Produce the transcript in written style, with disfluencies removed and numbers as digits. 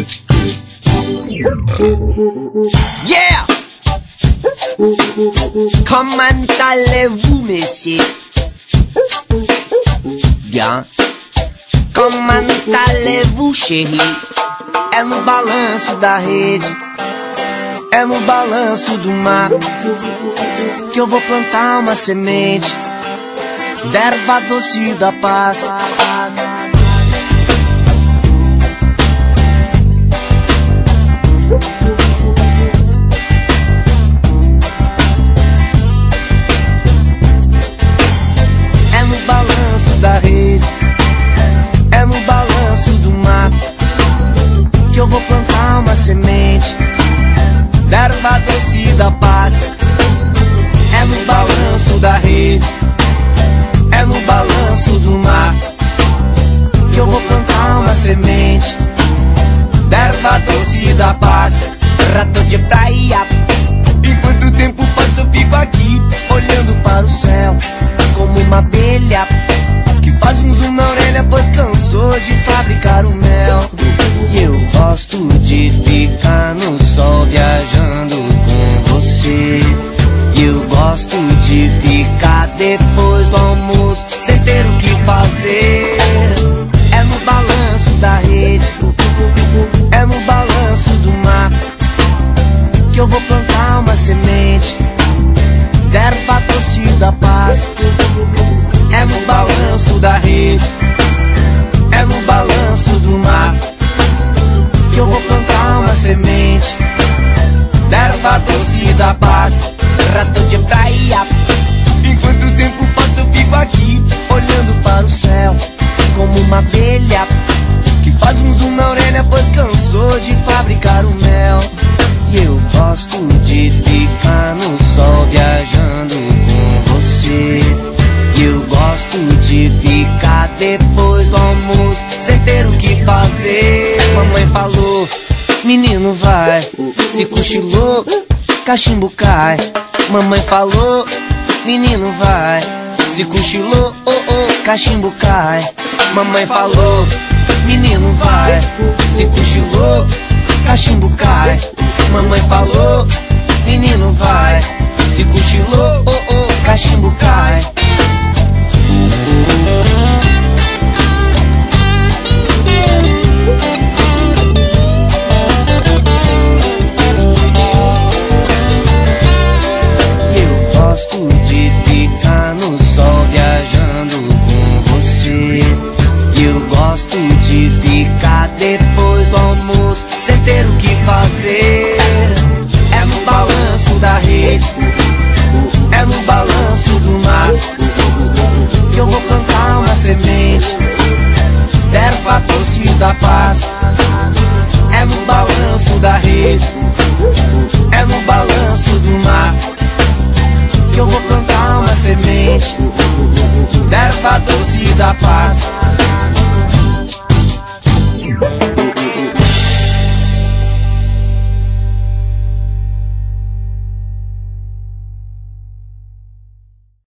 Yeah! Comment allez-vous, messieurs? Bien. Comment allez-vous, chérie? É no balanço da rede, é no balanço do mar que eu vou plantar uma semente da erva doce da paz. É no balanço da rede, é no balanço do mar que eu vou plantar uma semente da erva doce da paz. É no balanço da rede, é no balanço do mar que eu vou plantar uma semente da erva doce da paz. Rato de praia, enquanto o tempo passa eu fico aqui olhando para o céu como uma abelha que faz um zoom na orelha pois cansou de fabricar o mel. E eu gosto de ficar no sol viajando com você. E eu gosto de ficar depois do almoço sem ter o que fazer. É no balanço da rede, é no balanço do mar que eu vou plantar uma semente da erva doce da paz. É no balanço da rede, é no balanço do mar que eu vou plantar uma semente da erva doce da paz. Rato de praia, enquanto o tempo passa eu fico aqui olhando para o céu como uma abelha que faz um zoom na orelha pois cansou de fabricar o mel. E eu gosto de ficar no sol viajando com você. E eu gosto de ficar depois do almoço sem ter o que fazer. Mamãe falou, menino vai, se cochilou, cachimbo cai. Mamãe falou, menino vai, se cochilou, oh oh, cachimbo cai. Mamãe falou, menino vai,